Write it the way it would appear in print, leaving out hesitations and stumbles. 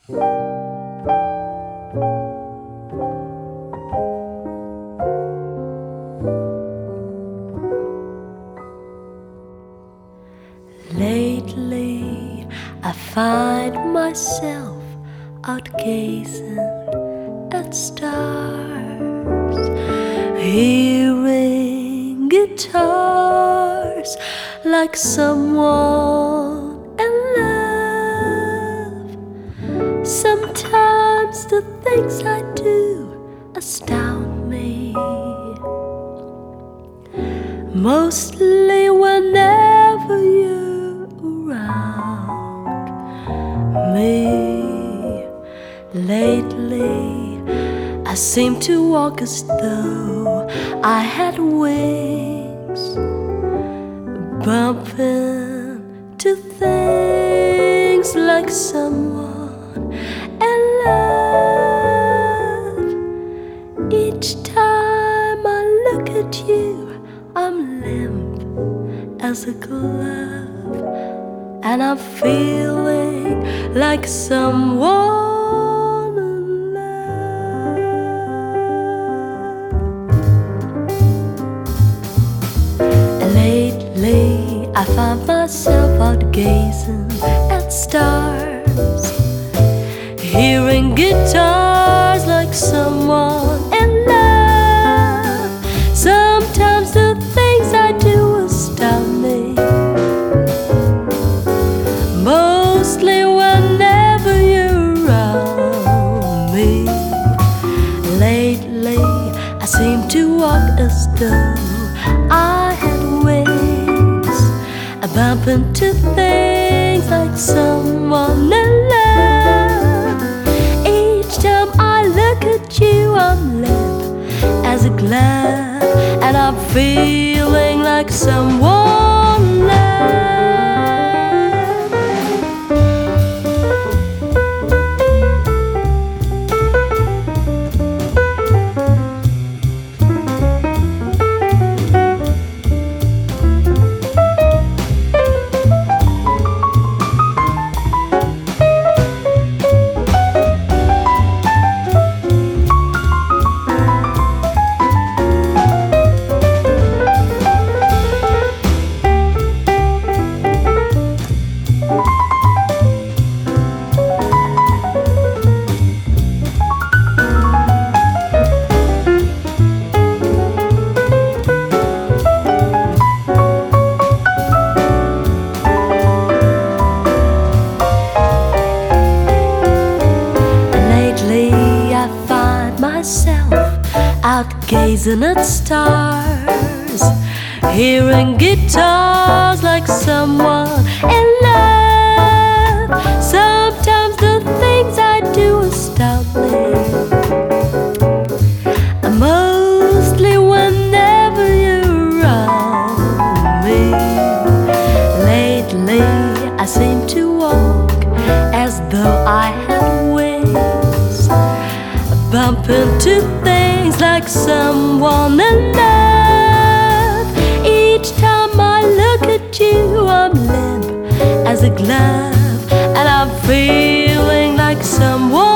Lately, I find myself out gazing at stars, hearing guitars like someone in love. Sometimes the things I do astound me, mostly whenever you're around me. Lately, I seem to walk as though I had wings, bumping to things like someone in love. Each time I look at you, I'm limp as a glove, and I'm feeling like someone in love. Lately, I find myself out gazing at stars, hearing guitars like someone in love. Sometimes the things I do astound me, mostly whenever you're around me. Lately, I seem to walk as though I had wings, I bump into things like someone in love. Each time I look at you, I'm limp as a glove, and I'm feeling like someone in love. Myself out gazing at stars, hearing guitars like someone in love. Sometimes the things I do astound me, mostly whenever you're around me. Lately, I seem to walk as though I had wings, bump into things like someone in love. Each time I look at you, I'm limp as a glove, and I'm feeling like someone